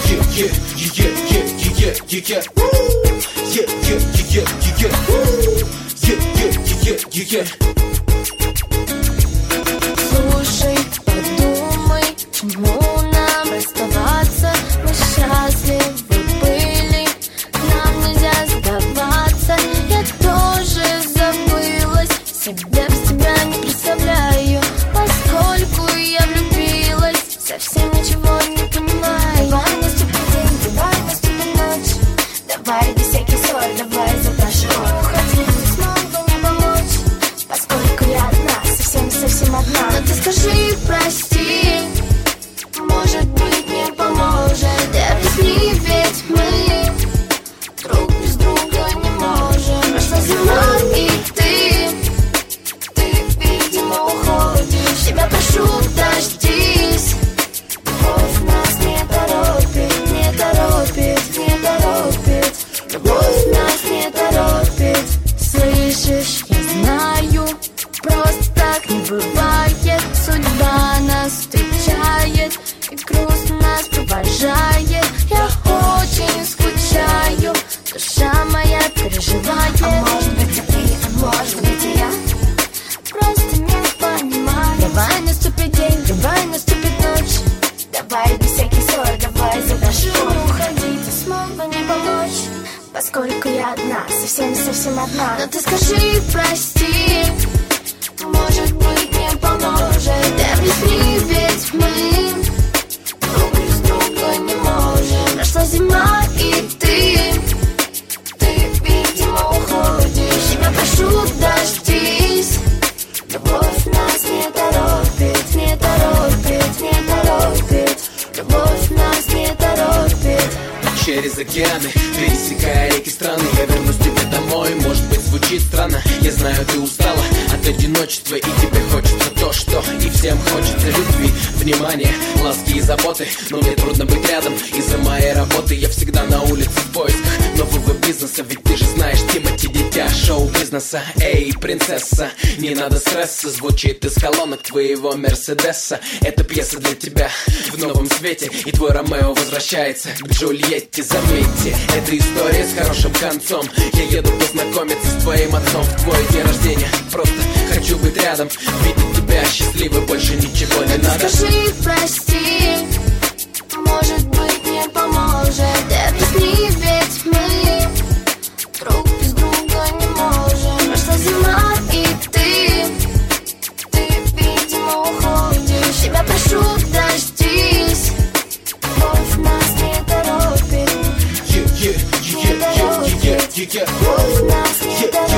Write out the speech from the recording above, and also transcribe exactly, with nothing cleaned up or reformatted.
Yeah, yeah, yeah, yeah, yeah, yeah, yeah. Yeah, yeah, yeah, yeah, yeah. Yeah, yeah, yeah, yeah, yeah. Слушай, подумай, чему нам расставаться? Мы счастливы были, нам нельзя сдаваться. Я тоже забылась, себя без тебя не представляю. Поскольку я влюбилась, совсем ничего не понимаю. Давай наступит день, давай наступит ночь. Давай без всяких ссор, давай за большой. Уходи, не смогу мне помочь, поскольку я одна, совсем-совсем одна. Но ты скажи прости, может быть мне поможет. Ты объясни, ведь мы друг без друга не можем. Прошла зима и ты, ты, видимо, уходишь. Тебя прошу, дождись. Любовь нас не торопит, не торопит, не торопит. Любовь нас не торопит. Слышишь, я знаю, просто так не бывает. Судьба нас встречает и грустно нас провожает. Я очень скучаю, душа моя переживает. А может быть и ты, а может быть и я просто не понимаю. Давай наступит день, давай наступит ночь. Давай без всяких ссор, давай за дождем. Уходи, ты смог бы мне помочь, поскольку я одна, совсем-совсем одна. Но ты скажи прости, может быть мне поможет. Ты объясни, ведь мы друг без друга не можем. Прошла зима и ты, ты, видимо, уходишь. Тебя прошу, дождись. Любовь нас не торопит, не торопит, не торопит. Любовь нас не торопит. Через океаны, пересекая реки страны, я вернусь к тебе домой. Может быть, звучит странно, я знаю, ты устала от одиночества, и тебе хочется то, что и всем хочется: любви, внимания, ласки и заботы. Но мне трудно быть рядом из-за моей работы. Я всегда на улице в поисках нового бизнеса, ведь ты же знаешь, Тимати, дитя шоу-бизнеса. Эй, принцесса, не надо стресса, звучит из колонок твоего Мерседеса. Это пьеса для тебя в новом свете, и твой Ромео возвращается к Джульетте. Заметьте, это история с хорошим концом. Я еду познакомиться с твоим отцом в твой день рождения. Просто хочу быть рядом, видеть тебя счастливой, больше ничего не надо. Скажи прости, может быть мне поможет. Ты объясни, ведь мы друг без друга не можем. Прошла зима и ты, ты, видимо, уходишь. Тебя прошу, дождись. Любовь нас не торопит. Yeah, yeah, yeah, yeah, yeah, yeah, yeah. Любовь нас не торопит.